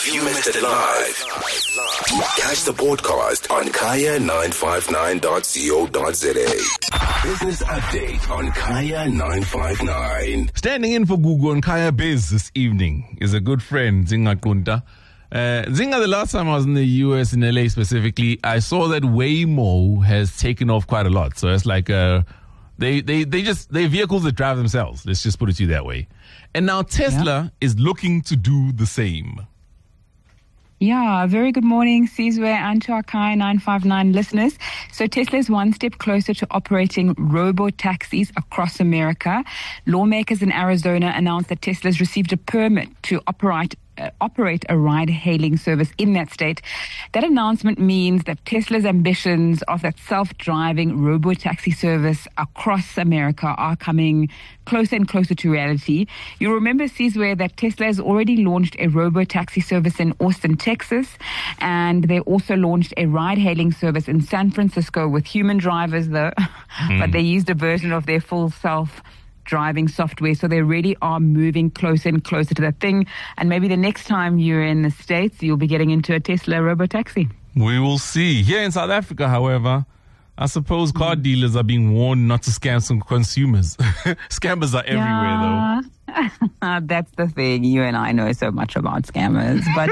If you missed it live, catch the podcast on kaya959.co.za. Business update on Kaya 959. Standing in for Gugu on Kaya Biz this evening is a good friend, Zinga Kunta. Zinga, the last time I was in the US, in LA specifically, I saw that Waymo has taken off quite a lot. So it's like they're vehicles that drive themselves. Let's just put it to you that way. And now Tesla is looking to do the same. Yeah, very good morning, Sizwe, and to our Kaya 959 listeners. So Tesla is one step closer to operating robo-taxis across America. Lawmakers in Arizona announced that Tesla has received a permit to operate a ride-hailing service in that state. That announcement means that Tesla's ambitions of that self-driving robo-taxi service across America are coming closer and closer to reality. You'll remember, Sizwe, that Tesla has already launched a robo-taxi service in Austin, Texas, and they also launched a ride-hailing service in San Francisco with human drivers, though, but they used a version of their full self-driving software. So they really are moving closer and closer to that thing. And maybe the next time you're in the States, you'll be getting into a Tesla robo-taxi. We will see. Here in South Africa, however, I suppose car dealers are being warned not to scam some consumers. Scammers are everywhere, though. That's the thing. You and I know so much about scammers. But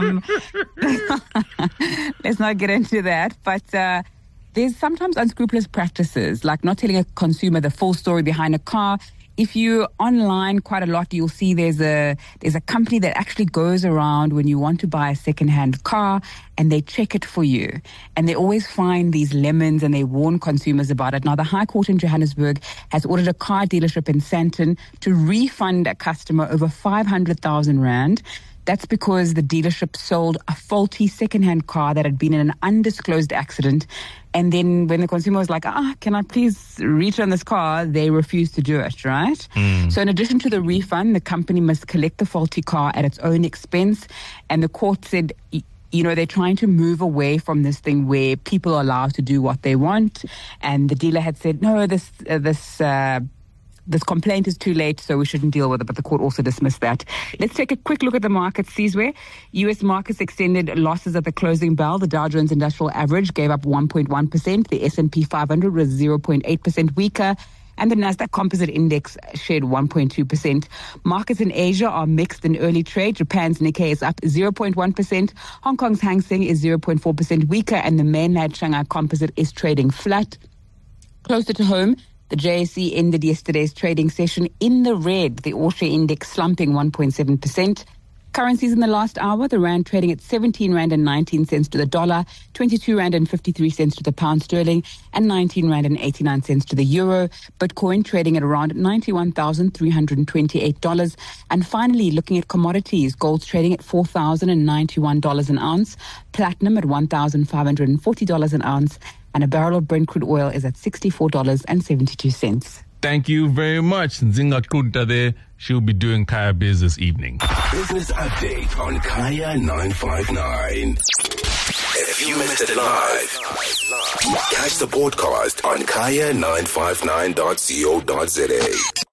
let's not get into that. But there's sometimes unscrupulous practices, like not telling a consumer the full story behind a car. If you're online quite a lot, you'll see there's a company that actually goes around when you want to buy a second-hand car, and they check it for you. And they always find these lemons, and they warn consumers about it. Now, the High Court in Johannesburg has ordered a car dealership in Sandton to refund a customer over 500,000 Rand. That's because the dealership sold a faulty second-hand car that had been in an undisclosed accident. And then when the consumer was like, can I please return this car? They refused to do it, right? So in addition to the refund, the company must collect the faulty car at its own expense. And the court said, they're trying to move away from this thing where people are allowed to do what they want. And the dealer had said, no, this complaint is too late, so we shouldn't deal with it, but the court also dismissed that. Let's take a quick look at the market, Sizwe. U.S. markets extended losses at the closing bell. The Dow Jones Industrial Average gave up 1.1%. The S&P 500 was 0.8% weaker, and the Nasdaq Composite Index shed 1.2%. Markets in Asia are mixed in early trade. Japan's Nikkei is up 0.1%. Hong Kong's Hang Seng is 0.4% weaker, and the mainland Shanghai Composite is trading flat. Closer to home, the JSE ended yesterday's trading session in the red, the All-Share Index slumping 1.7%. Currencies in the last hour, the Rand trading at 17 Rand and 19 cents to the dollar, 22 Rand and 53 cents to the pound sterling, and 19 Rand and 89 cents to the euro. Bitcoin trading at around $91,328. And finally, looking at commodities, gold's trading at $4,091 an ounce, platinum at $1,540 an ounce, and a barrel of Brent crude oil is at $64.72. Thank you very much. Zinga Kunta there. She'll be doing Kaya Biz this evening. Business update on Kaya 959. If you missed it live, catch the podcast on kaya959.co.za.